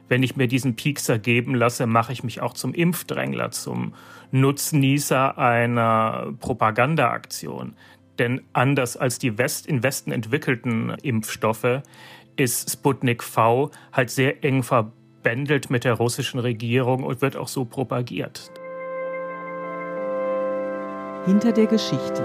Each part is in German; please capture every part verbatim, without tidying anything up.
wenn ich mir diesen Piekser geben lasse, mache ich mich auch zum Impfdrängler, zum Nutznießer einer Propagandaaktion. Denn anders als die West, im Westen entwickelten Impfstoffe ist Sputnik V halt sehr eng verbändelt mit der russischen Regierung und wird auch so propagiert. Hinter der Geschichte.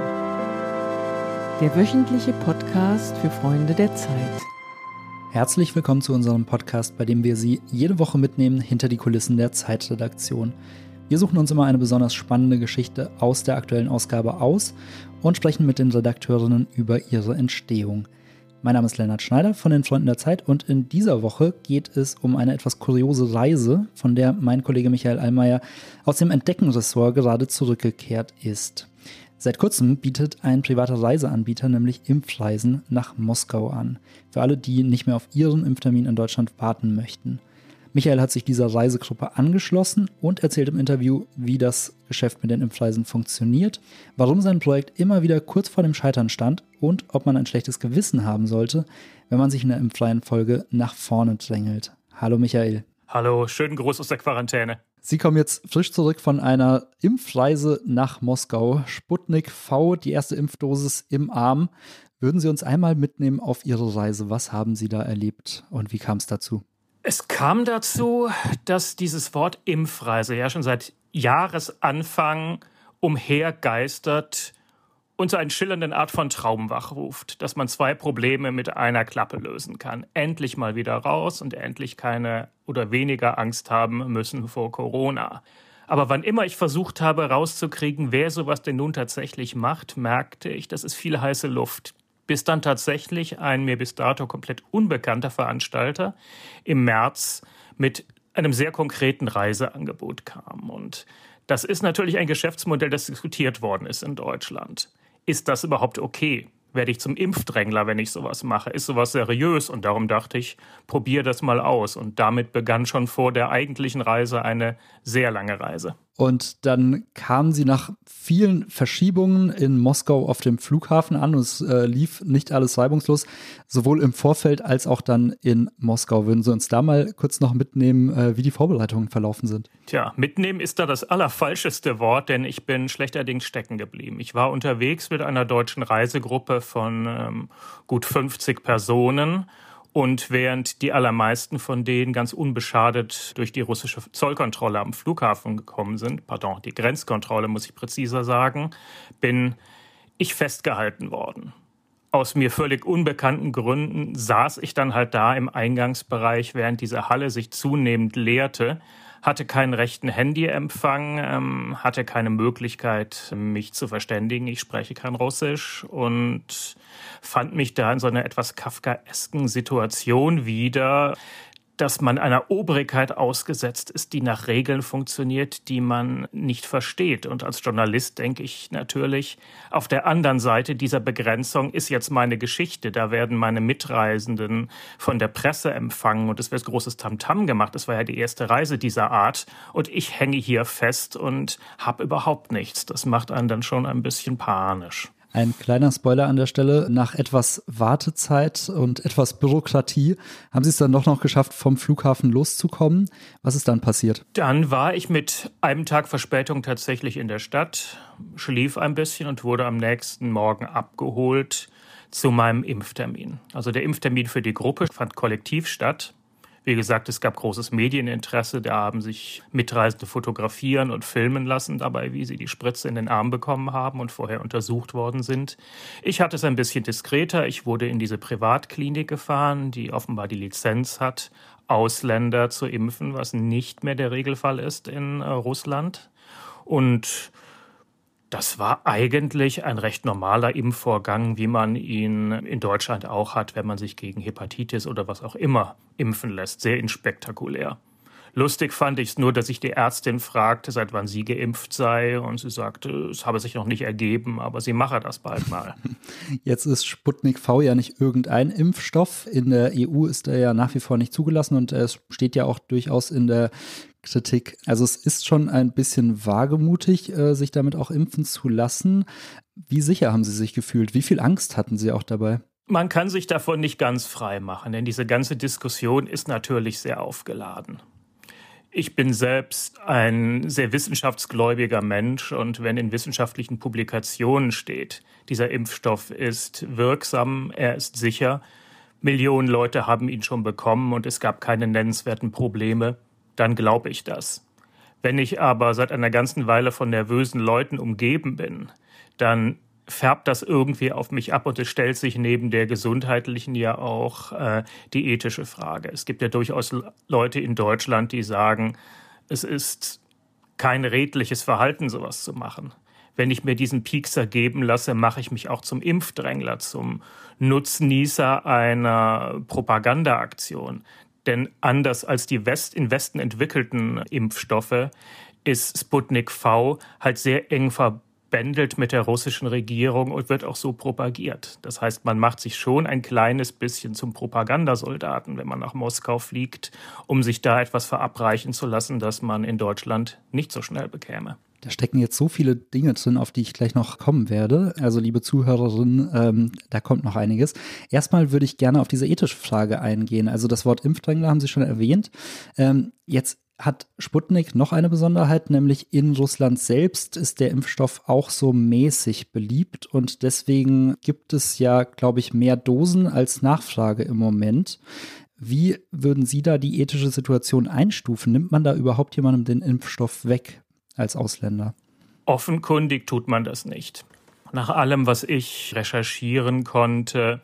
Der wöchentliche Podcast für Freunde der Zeit. Herzlich willkommen zu unserem Podcast, bei dem wir Sie jede Woche mitnehmen hinter die Kulissen der Zeitredaktion. Wir suchen uns immer eine besonders spannende Geschichte aus der aktuellen Ausgabe aus und sprechen mit den Redakteurinnen über ihre Entstehung. Mein Name ist Lennart Schneider von den Freunden der Zeit und in dieser Woche geht es um eine etwas kuriose Reise, von der mein Kollege Michael Allmeier aus dem Entdecken-Ressort gerade zurückgekehrt ist. Seit kurzem bietet ein privater Reiseanbieter nämlich Impfreisen nach Moskau an, für alle, die nicht mehr auf ihren Impftermin in Deutschland warten möchten. Michael hat sich dieser Reisegruppe angeschlossen und erzählt im Interview, wie das Geschäft mit den Impfreisen funktioniert, warum sein Projekt immer wieder kurz vor dem Scheitern stand und ob man ein schlechtes Gewissen haben sollte, wenn man sich in der Impfreihenfolge nach vorne drängelt. Hallo Michael. Hallo, schönen Gruß aus der Quarantäne. Sie kommen jetzt frisch zurück von einer Impfreise nach Moskau. Sputnik V, die erste Impfdosis im Arm. Würden Sie uns einmal mitnehmen auf Ihre Reise? Was haben Sie da erlebt und wie kam es dazu? Es kam dazu, dass dieses Wort Impfreise ja schon seit Jahresanfang umhergeistert und so eine schillernde Art von Traum wachruft, dass man zwei Probleme mit einer Klappe lösen kann. Endlich mal wieder raus und endlich keine oder weniger Angst haben müssen vor Corona. Aber wann immer ich versucht habe, rauszukriegen, wer sowas denn nun tatsächlich macht, merkte ich, das ist viel heiße Luft. Bis dann tatsächlich ein mir bis dato komplett unbekannter Veranstalter im März mit einem sehr konkreten Reiseangebot kam. Und das ist natürlich ein Geschäftsmodell, das diskutiert worden ist in Deutschland. Ist das überhaupt okay? Werde ich zum Impfdrängler, wenn ich sowas mache? Ist sowas seriös? Und darum dachte ich, probier das mal aus. Und damit begann schon vor der eigentlichen Reise eine sehr lange Reise. Und dann kamen Sie nach vielen Verschiebungen in Moskau auf dem Flughafen an und es äh, lief nicht alles reibungslos, sowohl im Vorfeld als auch dann in Moskau. Würden Sie uns da mal kurz noch mitnehmen, äh, wie die Vorbereitungen verlaufen sind? Tja, mitnehmen ist da das allerfalscheste Wort, denn ich bin schlechterdings stecken geblieben. Ich war unterwegs mit einer deutschen Reisegruppe von ähm, gut fünfzig Personen. Und während die allermeisten von denen ganz unbeschadet durch die russische Zollkontrolle am Flughafen gekommen sind, pardon, die Grenzkontrolle muss ich präziser sagen, bin ich festgehalten worden. Aus mir völlig unbekannten Gründen saß ich dann halt da im Eingangsbereich, während diese Halle sich zunehmend leerte, hatte keinen rechten Handyempfang, ähm, hatte keine Möglichkeit, mich zu verständigen. Ich spreche kein Russisch und fand mich da in so einer etwas kafkaesken Situation wieder, dass man einer Obrigkeit ausgesetzt ist, die nach Regeln funktioniert, die man nicht versteht. Und als Journalist denke ich natürlich, auf der anderen Seite dieser Begrenzung ist jetzt meine Geschichte. Da werden meine Mitreisenden von der Presse empfangen und es wird großes Tamtam gemacht. Das war ja die erste Reise dieser Art. Und ich hänge hier fest und habe überhaupt nichts. Das macht einen dann schon ein bisschen panisch. Ein kleiner Spoiler an der Stelle, nach etwas Wartezeit und etwas Bürokratie haben Sie es dann doch noch geschafft, vom Flughafen loszukommen. Was ist dann passiert? Dann war ich mit einem Tag Verspätung tatsächlich in der Stadt, schlief ein bisschen und wurde am nächsten Morgen abgeholt zu meinem Impftermin. Also der Impftermin für die Gruppe fand kollektiv statt. Wie gesagt, es gab großes Medieninteresse, da haben sich Mitreisende fotografieren und filmen lassen dabei, wie sie die Spritze in den Arm bekommen haben und vorher untersucht worden sind. Ich hatte es ein bisschen diskreter, ich wurde in diese Privatklinik gefahren, die offenbar die Lizenz hat, Ausländer zu impfen, was nicht mehr der Regelfall ist in äh, Russland. Und das war eigentlich ein recht normaler Impfvorgang, wie man ihn in Deutschland auch hat, wenn man sich gegen Hepatitis oder was auch immer impfen lässt. Sehr inspektakulär. Lustig fand ich es nur, dass ich die Ärztin fragte, seit wann sie geimpft sei. Und sie sagte, es habe sich noch nicht ergeben, aber sie mache das bald mal. Jetzt ist Sputnik V ja nicht irgendein Impfstoff. In der E U ist er ja nach wie vor nicht zugelassen und es steht ja auch durchaus in der Kritik. Also es ist schon ein bisschen wagemutig, äh, sich damit auch impfen zu lassen. Wie sicher haben Sie sich gefühlt? Wie viel Angst hatten Sie auch dabei? Man kann sich davon nicht ganz frei machen, denn diese ganze Diskussion ist natürlich sehr aufgeladen. Ich bin selbst ein sehr wissenschaftsgläubiger Mensch und wenn in wissenschaftlichen Publikationen steht, dieser Impfstoff ist wirksam, er ist sicher, Millionen Leute haben ihn schon bekommen und es gab keine nennenswerten Probleme, dann glaube ich das. Wenn ich aber seit einer ganzen Weile von nervösen Leuten umgeben bin, dann färbt das irgendwie auf mich ab und es stellt sich neben der gesundheitlichen ja auch äh, die ethische Frage. Es gibt ja durchaus Leute in Deutschland, die sagen, es ist kein redliches Verhalten, sowas zu machen. Wenn ich mir diesen Piekser geben lasse, mache ich mich auch zum Impfdrängler, zum Nutznießer einer Propagandaaktion. Denn anders als die West, in Westen entwickelten Impfstoffe ist Sputnik V halt sehr eng verbunden bändelt mit der russischen Regierung und wird auch so propagiert. Das heißt, man macht sich schon ein kleines bisschen zum Propagandasoldaten, wenn man nach Moskau fliegt, um sich da etwas verabreichen zu lassen, das man in Deutschland nicht so schnell bekäme. Da stecken jetzt so viele Dinge drin, auf die ich gleich noch kommen werde. Also liebe Zuhörerinnen, ähm, da kommt noch einiges. Erstmal würde ich gerne auf diese ethische Frage eingehen. Also das Wort Impfdrängler haben Sie schon erwähnt. Ähm, jetzt hat Sputnik noch eine Besonderheit, nämlich in Russland selbst ist der Impfstoff auch so mäßig beliebt und deswegen gibt es ja, glaube ich, mehr Dosen als Nachfrage im Moment. Wie würden Sie da die ethische Situation einstufen? Nimmt man da überhaupt jemandem den Impfstoff weg als Ausländer? Offenkundig tut man das nicht. Nach allem, was ich recherchieren konnte,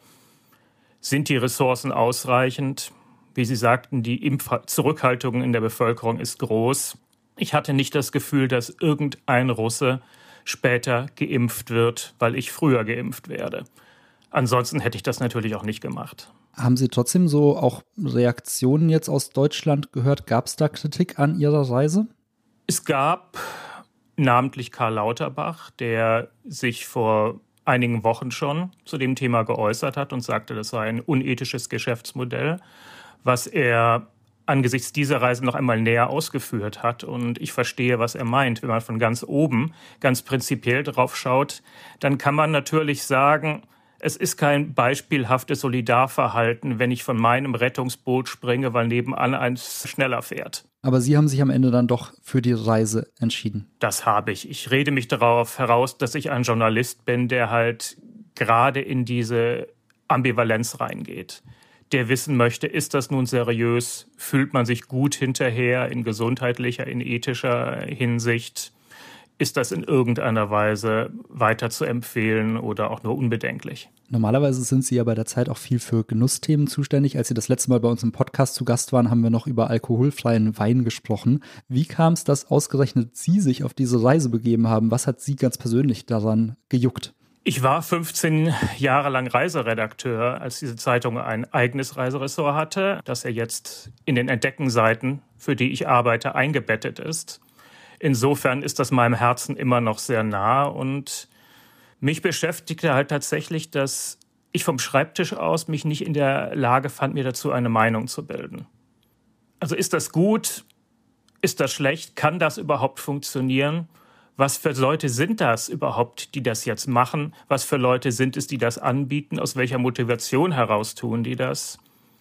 sind die Ressourcen ausreichend. Wie Sie sagten, die Impfzurückhaltung in der Bevölkerung ist groß. Ich hatte nicht das Gefühl, dass irgendein Russe später geimpft wird, weil ich früher geimpft werde. Ansonsten hätte ich das natürlich auch nicht gemacht. Haben Sie trotzdem so auch Reaktionen jetzt aus Deutschland gehört? Gab es da Kritik an Ihrer Reise? Es gab namentlich Karl Lauterbach, der sich vor einigen Wochen schon zu dem Thema geäußert hat und sagte, das sei ein unethisches Geschäftsmodell, was er angesichts dieser Reise noch einmal näher ausgeführt hat. Und ich verstehe, was er meint. Wenn man von ganz oben ganz prinzipiell drauf schaut, dann kann man natürlich sagen, es ist kein beispielhaftes Solidarverhalten, wenn ich von meinem Rettungsboot springe, weil nebenan eins schneller fährt. Aber Sie haben sich am Ende dann doch für die Reise entschieden. Das habe ich. Ich rede mich darauf heraus, dass ich ein Journalist bin, der halt gerade in diese Ambivalenz reingeht. Der wissen möchte, ist das nun seriös? Fühlt man sich gut hinterher in gesundheitlicher, in ethischer Hinsicht? Ist das in irgendeiner Weise weiter zu empfehlen oder auch nur unbedenklich? Normalerweise sind Sie ja bei der Zeit auch viel für Genussthemen zuständig. Als Sie das letzte Mal bei uns im Podcast zu Gast waren, haben wir noch über alkoholfreien Wein gesprochen. Wie kam es, dass ausgerechnet Sie sich auf diese Reise begeben haben? Was hat Sie ganz persönlich daran gejuckt? Ich war fünfzehn Jahre lang Reiseredakteur, als diese Zeitung ein eigenes Reiseressort hatte, das ja jetzt in den Entdeckenseiten, für die ich arbeite, eingebettet ist. Insofern ist das meinem Herzen immer noch sehr nah und mich beschäftigte halt tatsächlich, dass ich vom Schreibtisch aus mich nicht in der Lage fand, mir dazu eine Meinung zu bilden. Also ist das gut? Ist das schlecht? Kann das überhaupt funktionieren? Was für Leute sind das überhaupt, die das jetzt machen? Was für Leute sind es, die das anbieten? Aus welcher Motivation heraus tun die das?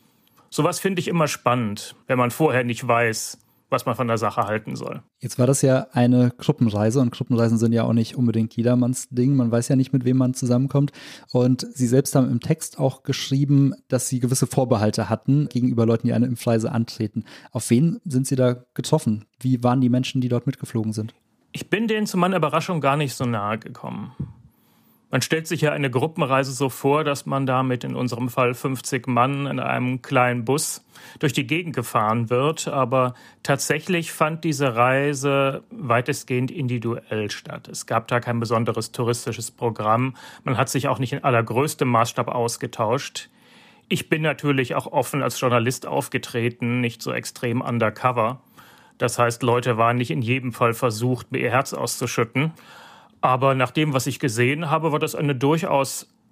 Sowas finde ich immer spannend, wenn man vorher nicht weiß, was man von der Sache halten soll. Jetzt war das ja eine Gruppenreise und Gruppenreisen sind ja auch nicht unbedingt jedermanns Ding. Man weiß ja nicht, mit wem man zusammenkommt. Und Sie selbst haben im Text auch geschrieben, dass Sie gewisse Vorbehalte hatten gegenüber Leuten, die eine Impfreise antreten. Auf wen sind Sie da getroffen? Wie waren die Menschen, die dort mitgeflogen sind? Ich bin denen zu meiner Überraschung gar nicht so nahe gekommen. Man stellt sich ja eine Gruppenreise so vor, dass man damit in unserem Fall fünfzig Mann in einem kleinen Bus durch die Gegend gefahren wird. Aber tatsächlich fand diese Reise weitestgehend individuell statt. Es gab da kein besonderes touristisches Programm. Man hat sich auch nicht in allergrößtem Maßstab ausgetauscht. Ich bin natürlich auch offen als Journalist aufgetreten, nicht so extrem undercover. Das heißt, Leute waren nicht in jedem Fall versucht, mir ihr Herz auszuschütten. Aber nach dem, was ich gesehen habe, war das eine durchaus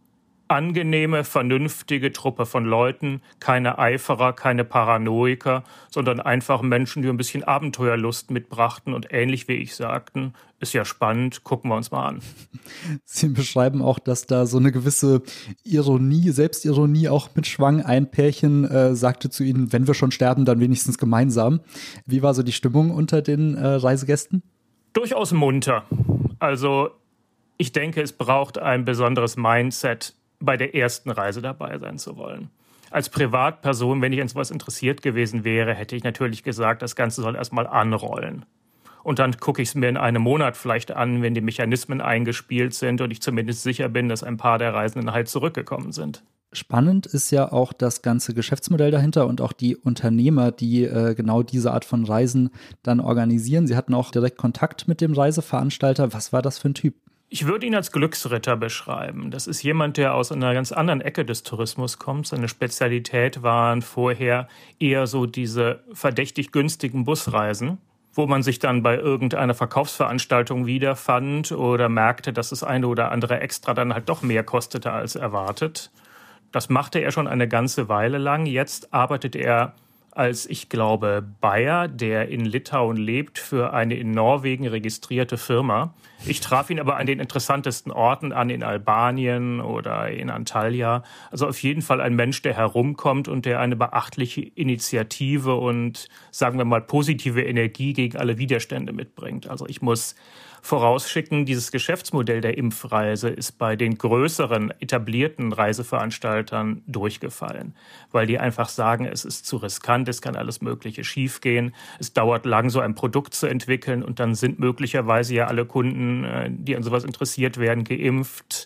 angenehme, vernünftige Truppe von Leuten, keine Eiferer, keine Paranoiker, sondern einfach Menschen, die ein bisschen Abenteuerlust mitbrachten und ähnlich wie ich sagten, ist ja spannend, gucken wir uns mal an. Sie beschreiben auch, dass da so eine gewisse Ironie, Selbstironie auch mitschwang. Ein Pärchen äh, sagte zu ihnen, wenn wir schon sterben, dann wenigstens gemeinsam. Wie war so die Stimmung unter den äh, Reisegästen? Durchaus munter. Also ich denke, es braucht ein besonderes Mindset, bei der ersten Reise dabei sein zu wollen. Als Privatperson, wenn ich an sowas interessiert gewesen wäre, hätte ich natürlich gesagt, das Ganze soll erstmal anrollen. Und dann gucke ich es mir in einem Monat vielleicht an, wenn die Mechanismen eingespielt sind und ich zumindest sicher bin, dass ein paar der Reisenden halt zurückgekommen sind. Spannend ist ja auch das ganze Geschäftsmodell dahinter und auch die Unternehmer, die äh, genau diese Art von Reisen dann organisieren. Sie hatten auch direkt Kontakt mit dem Reiseveranstalter. Was war das für ein Typ? Ich würde ihn als Glücksritter beschreiben. Das ist jemand, der aus einer ganz anderen Ecke des Tourismus kommt. Seine Spezialität waren vorher eher so diese verdächtig günstigen Busreisen, wo man sich dann bei irgendeiner Verkaufsveranstaltung wiederfand oder merkte, dass das eine oder andere Extra dann halt doch mehr kostete als erwartet. Das machte er schon eine ganze Weile lang. Jetzt arbeitet er als, ich glaube, Bayer, der in Litauen lebt, für eine in Norwegen registrierte Firma. Ich traf ihn aber an den interessantesten Orten an, in Albanien oder in Antalya. Also auf jeden Fall ein Mensch, der herumkommt und der eine beachtliche Initiative und, sagen wir mal, positive Energie gegen alle Widerstände mitbringt. Also ich muss vorausschicken, dieses Geschäftsmodell der Impfreise ist bei den größeren, etablierten Reiseveranstaltern durchgefallen, weil die einfach sagen, es ist zu riskant, es kann alles Mögliche schiefgehen, es dauert lang, so ein Produkt zu entwickeln und dann sind möglicherweise ja alle Kunden, die an sowas interessiert werden, geimpft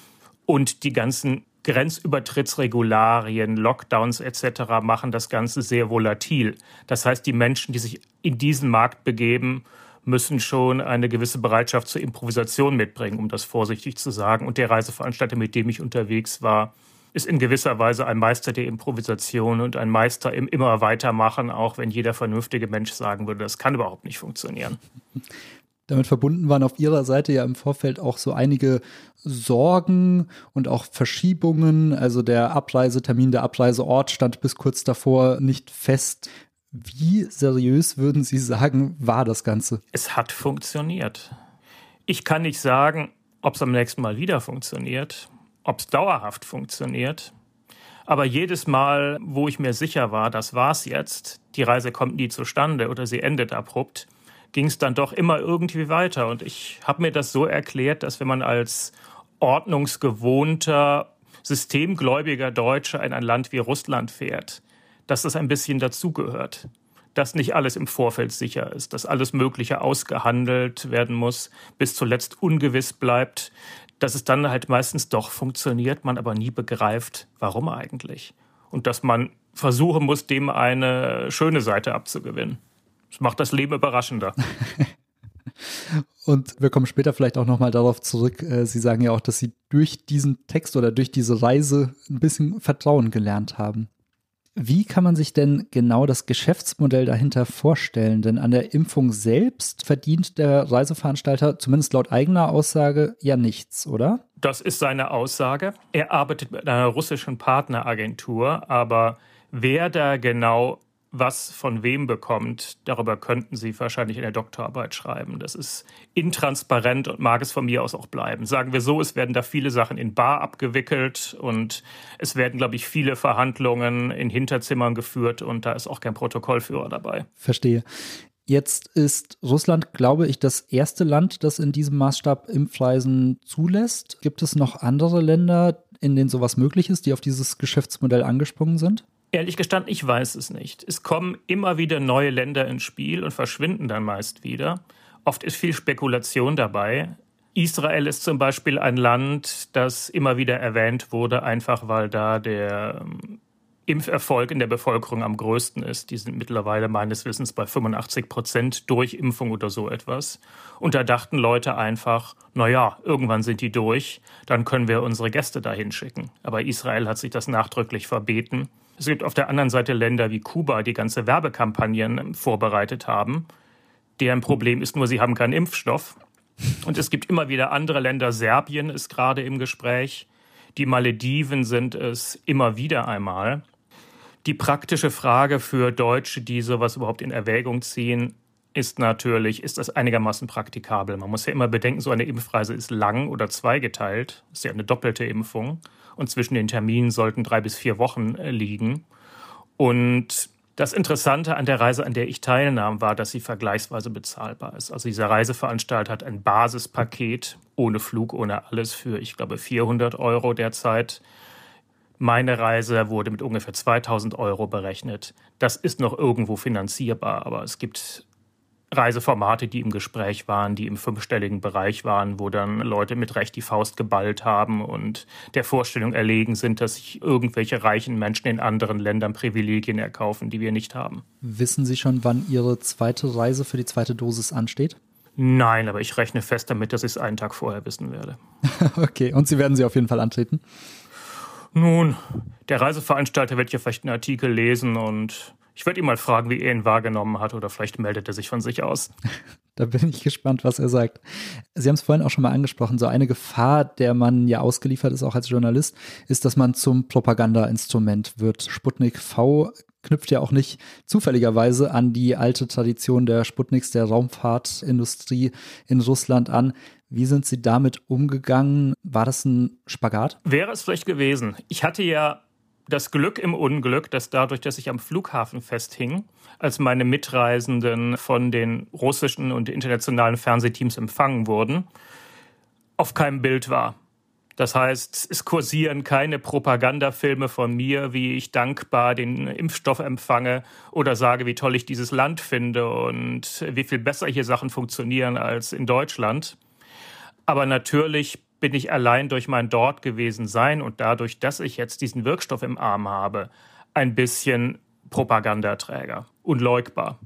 und die ganzen Grenzübertrittsregularien, Lockdowns et cetera machen das Ganze sehr volatil. Das heißt, die Menschen, die sich in diesen Markt begeben, müssen schon eine gewisse Bereitschaft zur Improvisation mitbringen, um das vorsichtig zu sagen. Und der Reiseveranstalter, mit dem ich unterwegs war, ist in gewisser Weise ein Meister der Improvisation und ein Meister im immer weitermachen, auch wenn jeder vernünftige Mensch sagen würde, das kann überhaupt nicht funktionieren. Damit verbunden waren auf Ihrer Seite ja im Vorfeld auch so einige Sorgen und auch Verschiebungen. Also der Abreisetermin, der Abreiseort stand bis kurz davor nicht fest. Wie seriös würden Sie sagen, war das Ganze? Es hat funktioniert. Ich kann nicht sagen, ob es am nächsten Mal wieder funktioniert, ob es dauerhaft funktioniert. Aber jedes Mal, wo ich mir sicher war, das war's jetzt, die Reise kommt nie zustande oder sie endet abrupt, ging es dann doch immer irgendwie weiter. Und ich habe mir das so erklärt, dass wenn man als ordnungsgewohnter, systemgläubiger Deutscher in ein Land wie Russland fährt, dass das ein bisschen dazugehört, dass nicht alles im Vorfeld sicher ist, dass alles Mögliche ausgehandelt werden muss, bis zuletzt ungewiss bleibt, dass es dann halt meistens doch funktioniert, man aber nie begreift, warum eigentlich. Und dass man versuchen muss, dem eine schöne Seite abzugewinnen. Das macht das Leben überraschender. Und wir kommen später vielleicht auch nochmal darauf zurück. Sie sagen ja auch, dass Sie durch diesen Text oder durch diese Reise ein bisschen Vertrauen gelernt haben. Wie kann man sich denn genau das Geschäftsmodell dahinter vorstellen? Denn an der Impfung selbst verdient der Reiseveranstalter, zumindest laut eigener Aussage, ja nichts, oder? Das ist seine Aussage. Er arbeitet mit einer russischen Partneragentur, aber wer da genau was von wem bekommt, darüber könnten Sie wahrscheinlich in der Doktorarbeit schreiben. Das ist intransparent und mag es von mir aus auch bleiben. Sagen wir so, es werden da viele Sachen in bar abgewickelt und es werden, glaube ich, viele Verhandlungen in Hinterzimmern geführt und da ist auch kein Protokollführer dabei. Verstehe. Jetzt ist Russland, glaube ich, das erste Land, das in diesem Maßstab Impfreisen zulässt. Gibt es noch andere Länder, in denen sowas möglich ist, die auf dieses Geschäftsmodell angesprungen sind? Ehrlich gestanden, ich weiß es nicht. Es kommen immer wieder neue Länder ins Spiel und verschwinden dann meist wieder. Oft ist viel Spekulation dabei. Israel ist zum Beispiel ein Land, das immer wieder erwähnt wurde, einfach weil da der Impferfolg in der Bevölkerung am größten ist. Die sind mittlerweile meines Wissens bei fünfundachtzig Prozent durch Impfung oder so etwas. Und da dachten Leute einfach, naja, irgendwann sind die durch, dann können wir unsere Gäste dahin schicken. Aber Israel hat sich das nachdrücklich verbeten. Es gibt auf der anderen Seite Länder wie Kuba, die ganze Werbekampagnen vorbereitet haben. Deren Problem ist nur, sie haben keinen Impfstoff. Und es gibt immer wieder andere Länder, Serbien ist gerade im Gespräch, Die Malediven sind es immer wieder einmal. Die praktische Frage für Deutsche, die sowas überhaupt in Erwägung ziehen, ist natürlich, ist das einigermaßen praktikabel? Man muss ja immer bedenken, so eine Impfreise ist lang oder zweigeteilt. Das ist ja eine doppelte Impfung. Und zwischen den Terminen sollten drei bis vier Wochen liegen. Und das Interessante an der Reise, an der ich teilnahm, war, dass sie vergleichsweise bezahlbar ist. Also dieser Reiseveranstalter hat ein Basispaket ohne Flug, ohne alles für, ich glaube, vierhundert Euro derzeit. Meine Reise wurde mit ungefähr zweitausend Euro berechnet. Das ist noch irgendwo finanzierbar, aber es gibt Reiseformate, die im Gespräch waren, die im fünfstelligen Bereich waren, wo dann Leute mit Recht die Faust geballt haben und der Vorstellung erlegen sind, dass sich irgendwelche reichen Menschen in anderen Ländern Privilegien erkaufen, die wir nicht haben. Wissen Sie schon, wann Ihre zweite Reise für die zweite Dosis ansteht? Nein, aber ich rechne fest damit, dass ich es einen Tag vorher wissen werde. Okay, und Sie werden sie auf jeden Fall antreten? Nun, der Reiseveranstalter wird ja vielleicht einen Artikel lesen und ich werde ihn mal fragen, wie er ihn wahrgenommen hat, oder vielleicht meldet er sich von sich aus. Da bin ich gespannt, was er sagt. Sie haben es vorhin auch schon mal angesprochen, so eine Gefahr, der man ja ausgeliefert ist, auch als Journalist, ist, dass man zum Propagandainstrument wird. Sputnik V knüpft ja auch nicht zufälligerweise an die alte Tradition der Sputniks, der Raumfahrtindustrie in Russland an. Wie sind Sie damit umgegangen? War das ein Spagat? Wäre es vielleicht gewesen. Ich hatte ja das Glück im Unglück, dass dadurch, dass ich am Flughafen festhing, als meine Mitreisenden von den russischen und internationalen Fernsehteams empfangen wurden, auf keinem Bild war. Das heißt, es kursieren keine Propagandafilme von mir, wie ich dankbar den Impfstoff empfange oder sage, wie toll ich dieses Land finde und wie viel besser hier Sachen funktionieren als in Deutschland. Aber natürlich bin ich allein durch mein dort gewesen sein und dadurch, dass ich jetzt diesen Wirkstoff im Arm habe, ein bisschen Propagandaträger, unleugbar.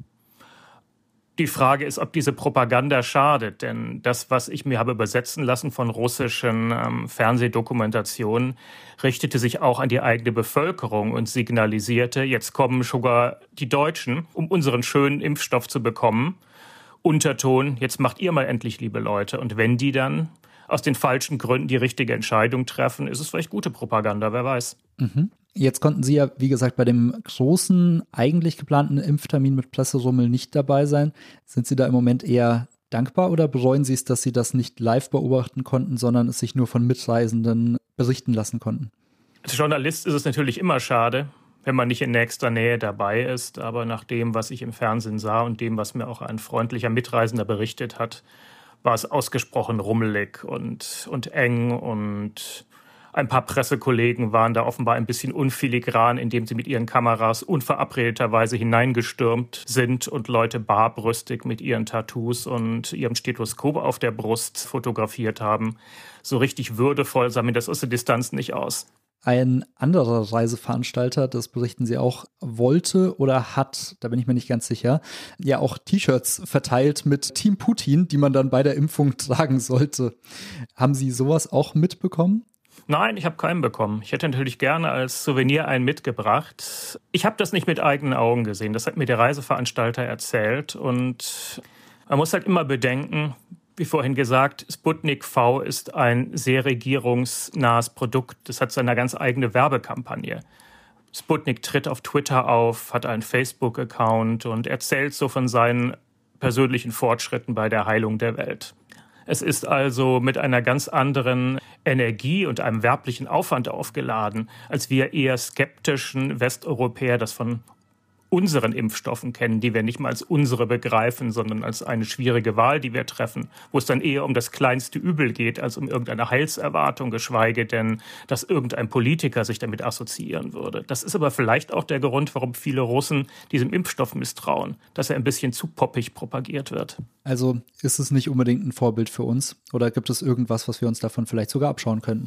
Die Frage ist, ob diese Propaganda schadet, denn das, was ich mir habe übersetzen lassen von russischen ähm, Fernsehdokumentationen, richtete sich auch an die eigene Bevölkerung und signalisierte, jetzt kommen sogar die Deutschen, um unseren schönen Impfstoff zu bekommen. Unterton, jetzt macht ihr mal endlich, liebe Leute. Und wenn die dann aus den falschen Gründen die richtige Entscheidung treffen, ist es vielleicht gute Propaganda, wer weiß. Mhm. Jetzt konnten Sie ja, wie gesagt, bei dem großen, eigentlich geplanten Impftermin mit Presserummel nicht dabei sein. Sind Sie da im Moment eher dankbar oder bereuen Sie es, dass Sie das nicht live beobachten konnten, sondern es sich nur von Mitreisenden berichten lassen konnten? Als Journalist ist es natürlich immer schade, wenn man nicht in nächster Nähe dabei ist. Aber nach dem, was ich im Fernsehen sah und dem, was mir auch ein freundlicher Mitreisender berichtet hat, war es ausgesprochen rummelig und, und eng und ein paar Pressekollegen waren da offenbar ein bisschen unfiligran, indem sie mit ihren Kameras unverabredeterweise hineingestürmt sind und Leute barbrüstig mit ihren Tattoos und ihrem Stethoskop auf der Brust fotografiert haben. So richtig würdevoll sah mir das aus der Distanz nicht aus. Ein anderer Reiseveranstalter, das berichten Sie auch, wollte oder hat, da bin ich mir nicht ganz sicher, ja auch T-Shirts verteilt mit Team Putin, die man dann bei der Impfung tragen sollte. Haben Sie sowas auch mitbekommen? Nein, ich habe keinen bekommen. Ich hätte natürlich gerne als Souvenir einen mitgebracht. Ich habe das nicht mit eigenen Augen gesehen. Das hat mir der Reiseveranstalter erzählt. Und man muss halt immer bedenken, wie vorhin gesagt, Sputnik V ist ein sehr regierungsnahes Produkt. Das hat seine ganz eigene Werbekampagne. Sputnik tritt auf Twitter auf, hat einen Facebook-Account und erzählt so von seinen persönlichen Fortschritten bei der Heilung der Welt. Es ist also mit einer ganz anderen Energie und einem werblichen Aufwand aufgeladen, als wir eher skeptischen Westeuropäer das von unseren Impfstoffen kennen, die wir nicht mal als unsere begreifen, sondern als eine schwierige Wahl, die wir treffen, wo es dann eher um das kleinste Übel geht, als um irgendeine Heilserwartung, geschweige denn, dass irgendein Politiker sich damit assoziieren würde. Das ist aber vielleicht auch der Grund, warum viele Russen diesem Impfstoff misstrauen, dass er ein bisschen zu poppig propagiert wird. Also ist es nicht unbedingt ein Vorbild für uns? Oder gibt es irgendwas, was wir uns davon vielleicht sogar abschauen könnten?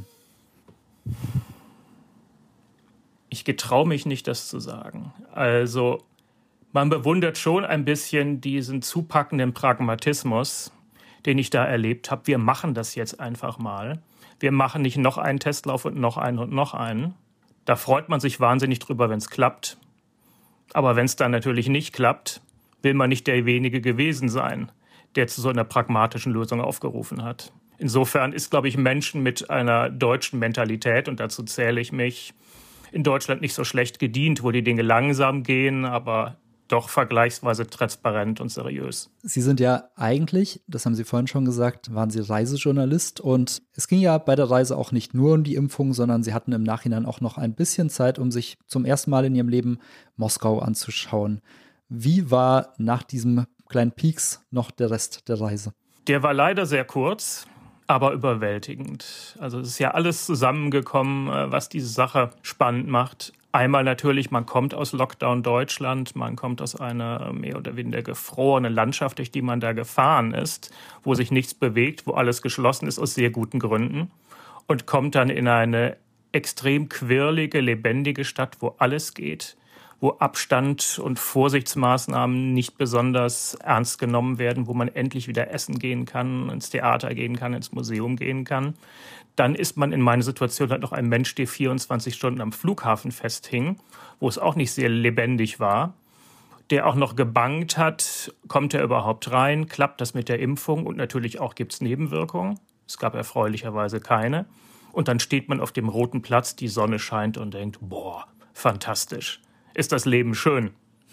Ich getraue mich nicht, das zu sagen. Also man bewundert schon ein bisschen diesen zupackenden Pragmatismus, den ich da erlebt habe. Wir machen das jetzt einfach mal. Wir machen nicht noch einen Testlauf und noch einen und noch einen. Da freut man sich wahnsinnig drüber, wenn es klappt. Aber wenn es dann natürlich nicht klappt, will man nicht der wenige gewesen sein, der zu so einer pragmatischen Lösung aufgerufen hat. Insofern ist, glaube ich, Menschen mit einer deutschen Mentalität, und dazu zähle ich mich, in Deutschland nicht so schlecht gedient, wo die Dinge langsam gehen, aber doch vergleichsweise transparent und seriös. Sie sind ja eigentlich, das haben Sie vorhin schon gesagt, waren Sie Reisejournalist, und es ging ja bei der Reise auch nicht nur um die Impfung, sondern Sie hatten im Nachhinein auch noch ein bisschen Zeit, um sich zum ersten Mal in Ihrem Leben Moskau anzuschauen. Wie war nach diesem kleinen Peaks noch der Rest der Reise? Der war leider sehr kurz, aber überwältigend. Also es ist ja alles zusammengekommen, was diese Sache spannend macht. Einmal natürlich, man kommt aus Lockdown Deutschland, man kommt aus einer mehr oder weniger gefrorenen Landschaft, durch die man da gefahren ist, wo sich nichts bewegt, wo alles geschlossen ist aus sehr guten Gründen, und kommt dann in eine extrem quirlige, lebendige Stadt, wo alles geht, wo Abstand und Vorsichtsmaßnahmen nicht besonders ernst genommen werden, wo man endlich wieder essen gehen kann, ins Theater gehen kann, ins Museum gehen kann. Dann ist man in meiner Situation halt noch ein Mensch, der vierundzwanzig Stunden am Flughafen festhing, wo es auch nicht sehr lebendig war, der auch noch gebangt hat, kommt er überhaupt rein, klappt das mit der Impfung, und natürlich auch gibt es Nebenwirkungen. Es gab erfreulicherweise keine. Und dann steht man auf dem Roten Platz, die Sonne scheint und denkt, boah, fantastisch. Ist das Leben schön.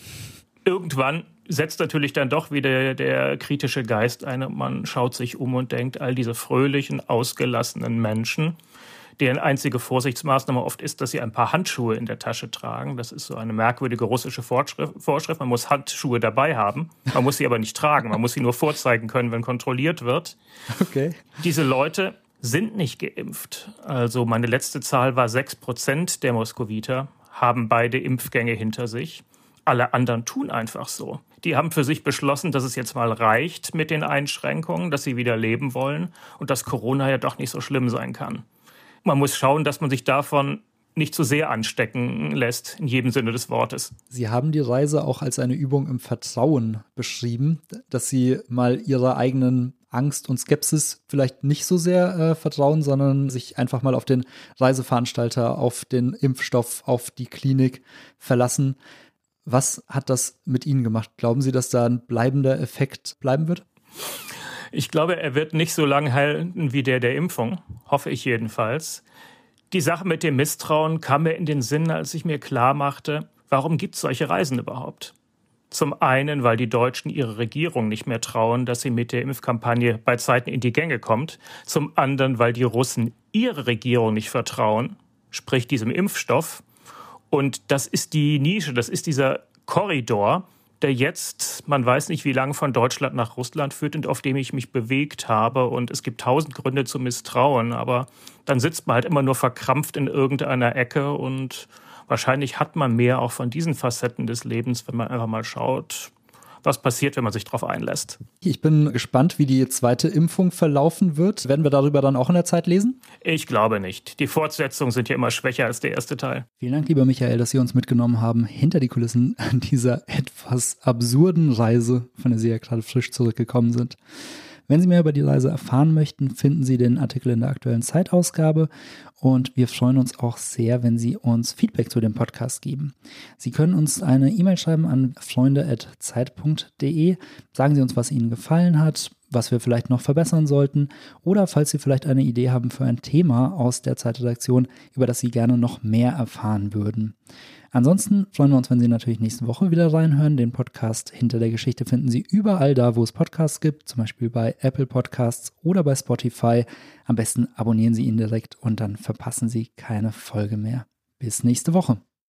Irgendwann setzt natürlich dann doch wieder der kritische Geist ein und man schaut sich um und denkt, all diese fröhlichen, ausgelassenen Menschen, deren einzige Vorsichtsmaßnahme oft ist, dass sie ein paar Handschuhe in der Tasche tragen. Das ist so eine merkwürdige russische Vorschrift. Man muss Handschuhe dabei haben, man muss sie aber nicht tragen. Man muss sie nur vorzeigen können, wenn kontrolliert wird. Okay. Diese Leute sind nicht geimpft. Also meine letzte Zahl war sechs Prozent der Moskowiter haben beide Impfgänge hinter sich. Alle anderen tun einfach so. Die haben für sich beschlossen, dass es jetzt mal reicht mit den Einschränkungen, dass sie wieder leben wollen und dass Corona ja doch nicht so schlimm sein kann. Man muss schauen, dass man sich davon nicht zu sehr anstecken lässt, in jedem Sinne des Wortes. Sie haben die Reise auch als eine Übung im Vertrauen beschrieben, dass Sie mal Ihrer eigenen Angst und Skepsis vielleicht nicht so sehr äh, vertrauen, sondern sich einfach mal auf den Reiseveranstalter, auf den Impfstoff, auf die Klinik verlassen. Was hat das mit Ihnen gemacht? Glauben Sie, dass da ein bleibender Effekt bleiben wird? Ich glaube, er wird nicht so lange halten wie der der Impfung, hoffe ich jedenfalls. Die Sache mit dem Misstrauen kam mir in den Sinn, als ich mir klar machte, warum gibt es solche Reisen überhaupt? Zum einen, weil die Deutschen ihre Regierung nicht mehr trauen, dass sie mit der Impfkampagne bei Zeiten in die Gänge kommt. Zum anderen, weil die Russen ihre Regierung nicht vertrauen, sprich diesem Impfstoff. Und das ist die Nische, das ist dieser Korridor, der jetzt, man weiß nicht wie lange, von Deutschland nach Russland führt und auf dem ich mich bewegt habe. Und es gibt tausend Gründe zu misstrauen, aber dann sitzt man halt immer nur verkrampft in irgendeiner Ecke, und wahrscheinlich hat man mehr auch von diesen Facetten des Lebens, wenn man einfach mal schaut, was passiert, wenn man sich darauf einlässt. Ich bin gespannt, wie die zweite Impfung verlaufen wird. Werden wir darüber dann auch in der Zeit lesen? Ich glaube nicht. Die Fortsetzungen sind ja immer schwächer als der erste Teil. Vielen Dank, lieber Michael, dass Sie uns mitgenommen haben hinter die Kulissen dieser etwas absurden Reise, von der Sie ja gerade frisch zurückgekommen sind. Wenn Sie mehr über die Reise erfahren möchten, finden Sie den Artikel in der aktuellen Zeitausgabe, und wir freuen uns auch sehr, wenn Sie uns Feedback zu dem Podcast geben. Sie können uns eine E-Mail schreiben an freunde at zeit punkt de. Sagen Sie uns, was Ihnen gefallen hat, was wir vielleicht noch verbessern sollten, oder falls Sie vielleicht eine Idee haben für ein Thema aus der Zeitredaktion, über das Sie gerne noch mehr erfahren würden. Ansonsten freuen wir uns, wenn Sie natürlich nächste Woche wieder reinhören. Den Podcast Hinter der Geschichte finden Sie überall da, wo es Podcasts gibt, zum Beispiel bei Apple Podcasts oder bei Spotify. Am besten abonnieren Sie ihn direkt und dann verpassen Sie keine Folge mehr. Bis nächste Woche.